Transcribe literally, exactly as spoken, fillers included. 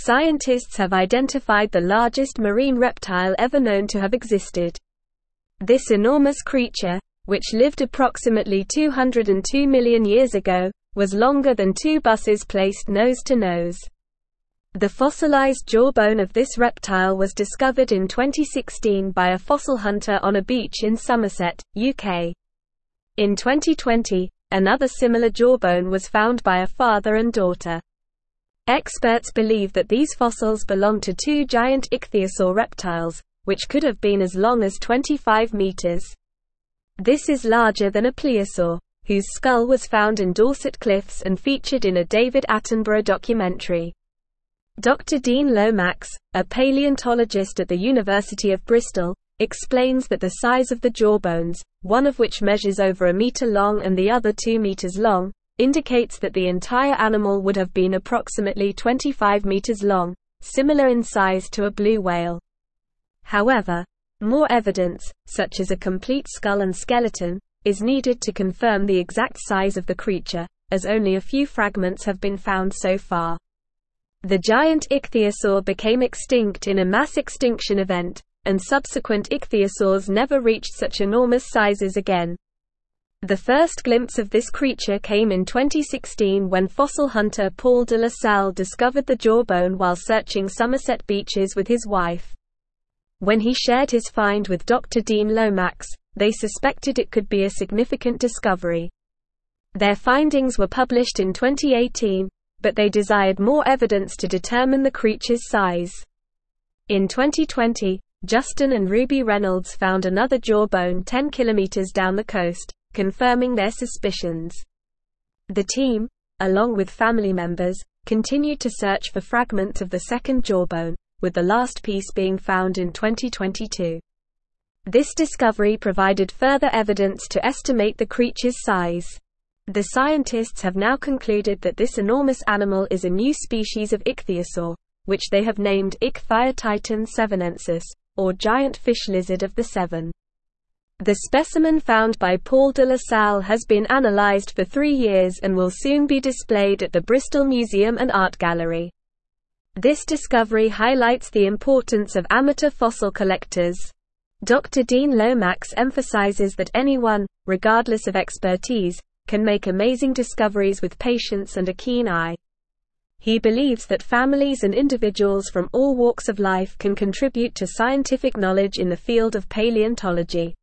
scientists have identified the largest marine reptile ever known to have existed. This enormous creature, which lived approximately two hundred two million years ago, was longer than two buses placed nose to nose. The fossilized jawbone of this reptile was discovered in twenty sixteen by a fossil hunter on a beach in Somerset, U K. In twenty twenty, another similar jawbone was found by a father and daughter. Experts believe that these fossils belong to two giant ichthyosaur reptiles, which could have been as long as twenty-five meters. This is larger than a plesiosaur, whose skull was found in Dorset Cliffs and featured in a David Attenborough documentary. Doctor Dean Lomax, a paleontologist at the University of Bristol, explains that the size of the jawbones, one of which measures over a meter long and the other two meters long, indicates that the entire animal would have been approximately twenty-five meters long, similar in size to a blue whale. However, more evidence, such as a complete skull and skeleton, is needed to confirm the exact size of the creature, as only a few fragments have been found so far. The giant ichthyosaur became extinct in a mass extinction event, and subsequent ichthyosaurs never reached such enormous sizes again. The first glimpse of this creature came in twenty sixteen when fossil hunter Paul de la Salle discovered the jawbone while searching Somerset beaches with his wife. When he shared his find with Doctor Dean Lomax, they suspected it could be a significant discovery. Their findings were published in twenty eighteen, but they desired more evidence to determine the creature's size. In twenty twenty, Justin and Ruby Reynolds found another jawbone ten kilometers down the coast, confirming their suspicions. The team, along with family members, continued to search for fragments of the second jawbone, with the last piece being found in twenty twenty-two. This discovery provided further evidence to estimate the creature's size. The scientists have now concluded that this enormous animal is a new species of ichthyosaur, which they have named Ichthyotitan sevenensis, or giant fish lizard of the Severn. The specimen found by Paul de la Salle has been analyzed for three years and will soon be displayed at the Bristol Museum and Art Gallery. This discovery highlights the importance of amateur fossil collectors. Doctor Dean Lomax emphasizes that anyone, regardless of expertise, can make amazing discoveries with patience and a keen eye. He believes that families and individuals from all walks of life can contribute to scientific knowledge in the field of paleontology.